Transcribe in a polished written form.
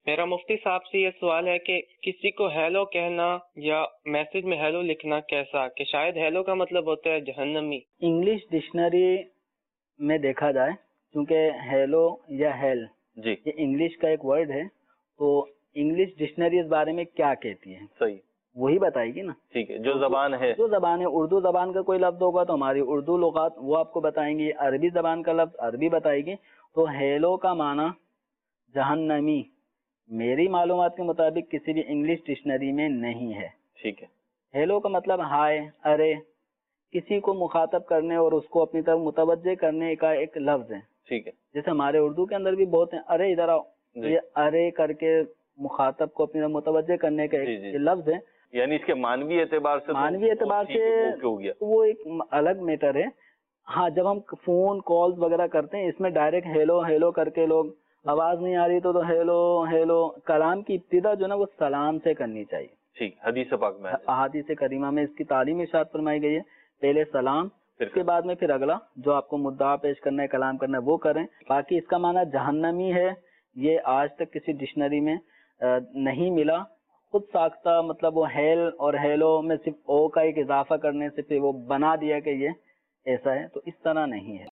میرا مفتی صاحب سے یہ سوال ہے کہ کسی کو ہیلو کہنا یا میسج میں ہیلو لکھنا کیسا، کہ شاید ہیلو کا مطلب ہوتا ہے جہنمی۔ انگلش ڈکشنری میں دیکھا جائے، کیونکہ ہیلو یا ہیل جی یہ انگلش کا ایک ورڈ ہے، تو انگلش ڈکشنری اس بارے میں کیا کہتی ہے صحیح، وہی بتائے گی نا۔ ٹھیک ہے، جو زبان ہے، جو زبان ہے، اردو زبان کا کوئی لفظ ہوگا تو ہماری اردو لغات وہ آپ کو بتائیں گی، عربی زبان کا لفظ عربی بتائے گی۔ تو ہیلو کا معنی جہنمی میری معلومات کے مطابق کسی بھی انگلش ڈکشنری میں نہیں ہے۔ ٹھیک ہے، ہیلو کا مطلب ہائے، ارے، کسی کو مخاطب کرنے اور اس کو اپنی طرف متوجہ کرنے کا ایک لفظ ہے۔ ٹھیک ہے، جیسے ہمارے اردو کے اندر بھی بہت ہیں، ارے ادھر آؤ، تو یہ ارے کر کے مخاطب کو اپنی طرف متوجہ کرنے کا ایک لفظ ہے۔ یعنی اس کے معنوی اعتبار سے معنوی اعتبار سے وہ ایک الگ میٹر ہے۔ ہاں، جب ہم فون کالز وغیرہ کرتے ہیں اس میں ڈائریکٹ ہیلو ہیلو کر کے لوگ آواز نہیں آ رہی تو ہیلو ہیلو، کلام کی ابتدا جو نا وہ سلام سے کرنی چاہیے۔ ٹھیک، حدیث پاک میں، احادیث کریمہ میں اس کی تعلیم ارشاد فرمائی گئی ہے، پہلے سلام، اس کے بعد میں پھر اگلا جو آپ کو مدعا پیش کرنا ہے، کلام کرنا ہے وہ کریں۔ باقی اس کا معنی جہنمی ہے یہ آج تک کسی ڈکشنری میں نہیں ملا۔ خود ساختہ مطلب وہ ہیل اور ہیلو میں صرف او کا ایک اضافہ کرنے سے پھر وہ بنا دیا کہ یہ ایسا ہے، تو اس طرح نہیں ہے۔